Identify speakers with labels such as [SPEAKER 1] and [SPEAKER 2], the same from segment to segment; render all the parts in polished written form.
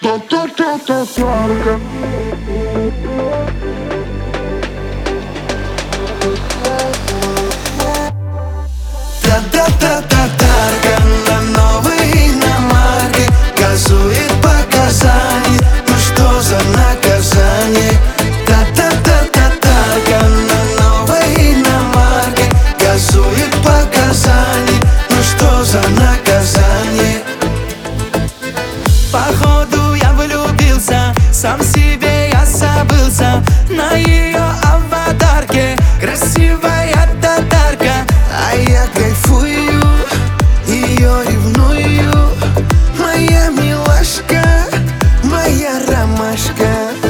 [SPEAKER 1] Татарка.
[SPEAKER 2] Татарка на новой иномарке газует по Казани. Ну что за наказание? Татарка на новой иномарке газует по Казани. Ну что за наказание? Походу я влюбился, сам себе я забылся. На ее аватарке красивая татарка, а я кайфую, ее ревную. Моя милашка, моя ромашка.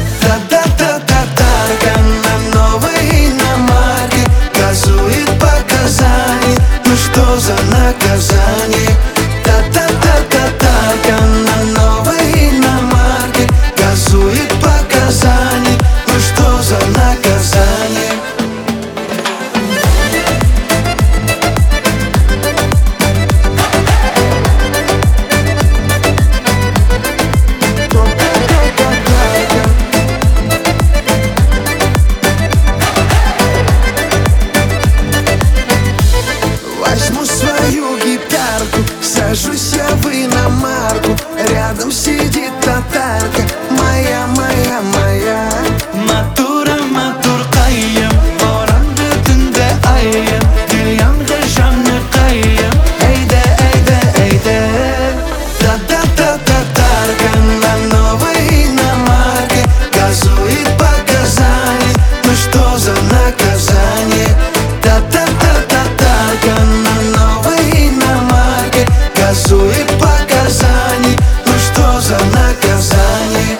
[SPEAKER 2] Татарка на новой иномарке газует по Казани. Ну что за наказание? Татарка на новой иномарке газует по Казани. Ну что за наказание? Возьму свою гитарку, сажусь я в иномарку. Рядом сидит татарка, моя, моя, моя. Матура, матуркайым, боранды түнде айым. Дилянга жанны кайым, әйдә, әйдә, әйдә. Татарка на новой иномарке газует по Казани. Ну что за наказание? Татарка на новой иномарке газует по Казани. Ну что за наказание?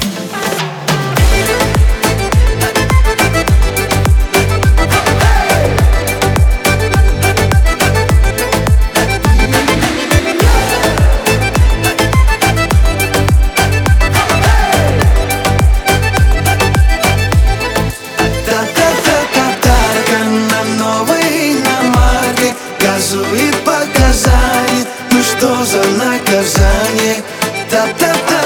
[SPEAKER 2] Татарка на новой иномарке газует по Казани. Ну что за наказание?